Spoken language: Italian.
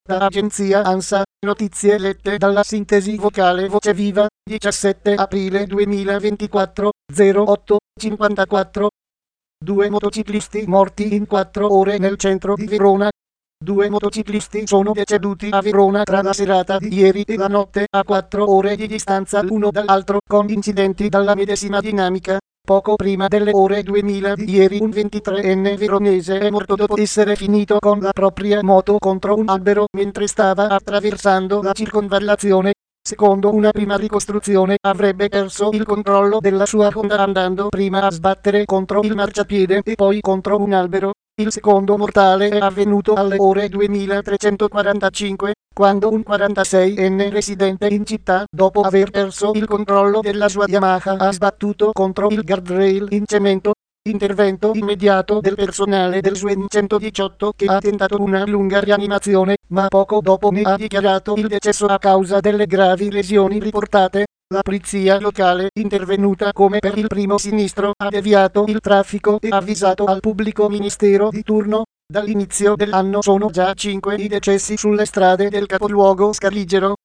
Da agenzia ANSA, notizie lette dalla sintesi vocale Voce Viva, 17 aprile 2024, 08:54. 2 motociclisti morti in 4 ore nel centro di Verona. 2 motociclisti sono deceduti a Verona tra la serata di ieri e la notte a 4 ore di distanza l'uno dall'altro, con incidenti dalla medesima dinamica. Poco prima delle ore 2000 di ieri un 23enne veronese è morto dopo essere finito con la propria moto contro un albero mentre stava attraversando la circonvallazione. Secondo una prima ricostruzione avrebbe perso il controllo della sua Honda andando prima a sbattere contro il marciapiede e poi contro un albero. Il secondo mortale è avvenuto alle ore 2345, quando un 46enne residente in città, dopo aver perso il controllo della sua Yamaha, ha sbattuto contro il guardrail in cemento. Intervento immediato del personale del SUEN 118 che ha tentato una lunga rianimazione, ma poco dopo ne ha dichiarato il decesso a causa delle gravi lesioni riportate. La polizia locale, intervenuta come per il primo sinistro, ha deviato il traffico e avvisato al pubblico ministero di turno. Dall'inizio dell'anno sono già 5 i decessi sulle strade del capoluogo scaligero.